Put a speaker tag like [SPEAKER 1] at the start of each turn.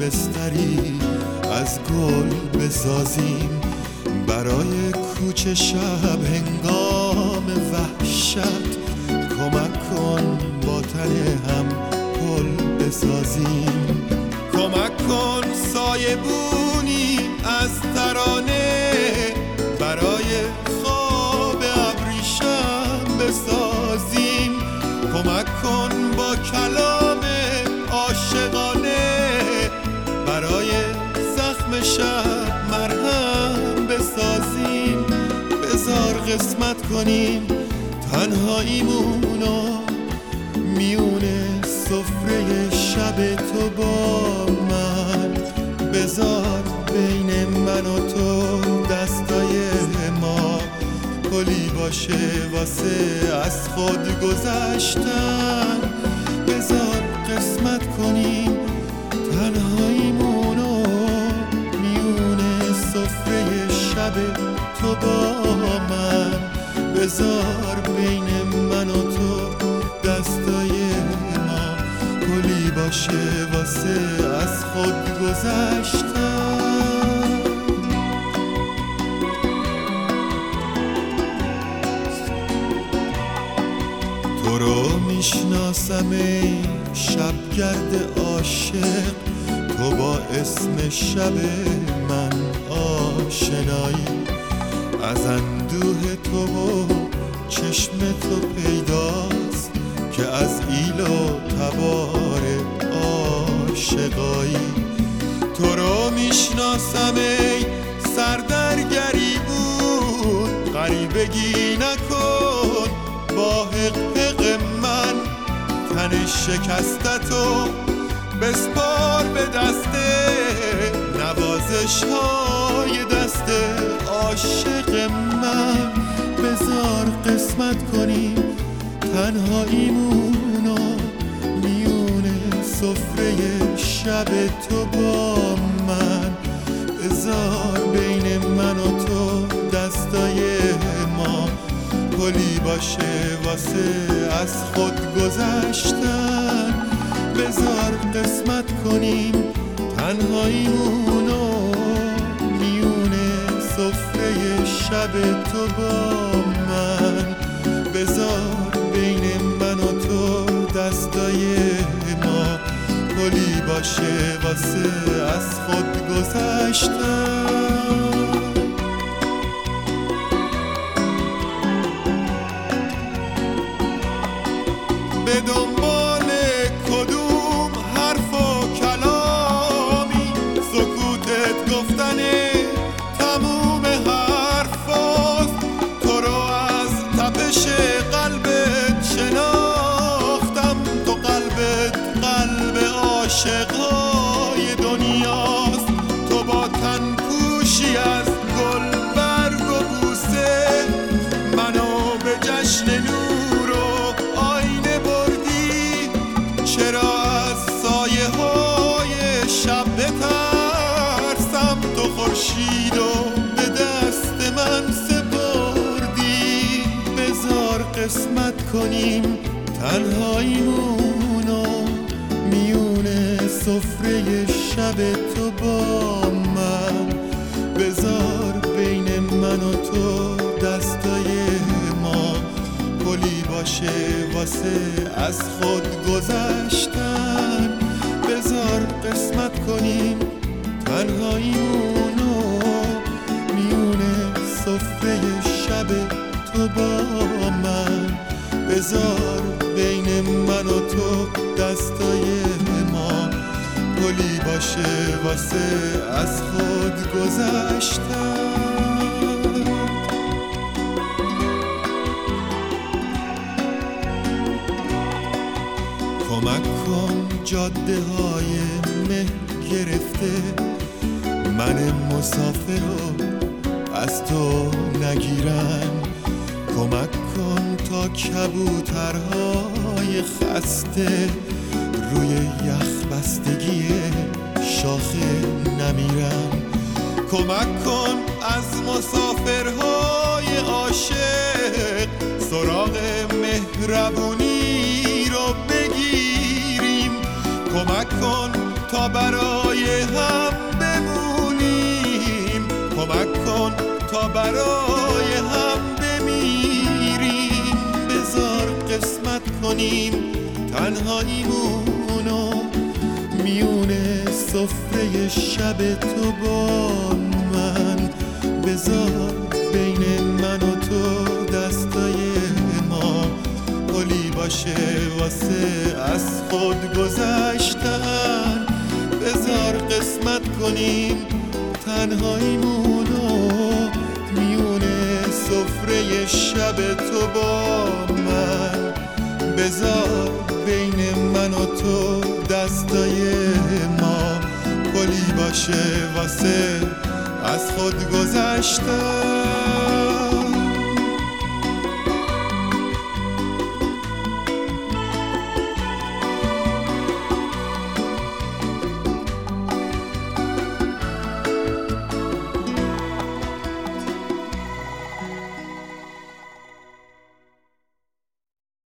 [SPEAKER 1] بستری از گل بسازیم، برای کوچه شب هنگام وحشت کمک کن با تن هم پل بسازیم. کمک کن سایبونی از ترانه برای خواب ابریشم بسازیم. کمک کن با کلام عاشقانه برای زخم شب مرهم بسازیم. بذار قسمت کنیم تنهاییمونو میونه سفره شب تو با من. بذار بین من و تو دستای ما پلی باشه واسه از خود گذشتن. بذار قسمت کنیم تنهاییمونو میونه سفره شب تو با من. بذار بین من و تو دستای ما پلی باشه واسه از خود گذشتن. تو رو میشناسم ای شبگرد عاشق، تو با اسم شب من آشنایی. از اندوه تو و چشم تو پیداست که از ایل و تبار عاشقایی. تو رو میشناسم ای سردرگریبون، غریبگی نکن با حق من. تن شکستتو بسپار به دست نوازش های دست عاشق من. بذار قسمت کنیم تنهاییمونو میونه سفره شب تو با من. بذار بین من و تو دستای ما پلی باشه واسه از خود گذشتن. بذار قسمت کنیم تنهاییمونو میونه سفره شب تو با من. بذار بین من و تو دستای ما پلی باشه واسه از خود گذشتن. به دنبال کدوم حرف و کلامی سکوتت گفتن تموم حرفاست. تو رو از تپش قلبت شناختم، تو قلبت قلب عاشقای دنیاست. تو با تن پوشی از گل برگ و بوسه منو به جشن نور و آینه بردی. چرا از سایه های شب بترسم، تو خورشید و به دست من سپردی. بذار قسمت کنیم تنهاییمونو میونه سفره شب تو با من. بذار بین من و تو دستای ما پلی باشه واسه از خود گذشتن. بذار قسمت کنیم تنهاییمونو میونه سفره شب تو با من. بذار بین من و تو دستای ما پلی باشه واسه از خود گذشتن. کمک کن جاده های مه گرفته من مسافر رو از تو نگیرن. کمک کن تا کبوترهای خسته روی یخ بستگی شاخه نمیرن. کمک کن از مسافرهای عاشق سراغ مهربونی رو بگیریم. کمک کن تا ما برای هم بمونیم، کمک کن تا برای هم بمیریم. بذار قسمت کنیم تنهاییمونو میونه سفره شب تو با من. بذار بین من و تو دستای ما پلی باشه واسه از خود گذشتن. بذار قسمت کنیم تنهاییمونو میونه سفره شب تو با من. بذار بین من و تو دستای ما پلی باشه واسه از خود گذشتن.